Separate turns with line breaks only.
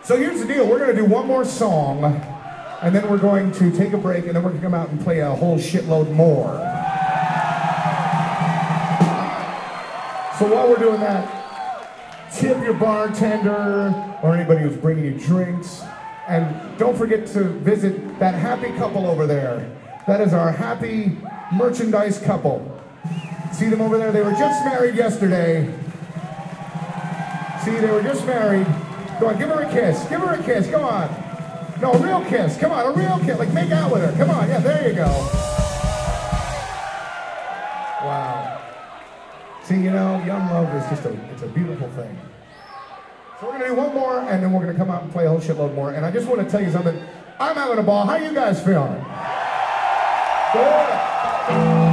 So here's the deal, we're gonna do one more song, and then we're going to take a break, and then we're gonna come out and play a whole shitload more. So while we're doing that, tip your bartender, or anybody who's bringing you drinks, and don't forget to visit that happy couple over there. That is our happy merchandise couple. See them over there? They were just married yesterday. See, they were just married. Go on, give her a kiss. Give her a kiss. Go on. No, a real kiss. Come on, a real kiss. Like, make out with her. Come on. Yeah, there you go. Wow. See, you know, young love is just it's a beautiful thing. So we're going to do one more, and then we're going to come out and play a whole shitload more. And I just want to tell you something. I'm having a ball. How you guys feeling? Good.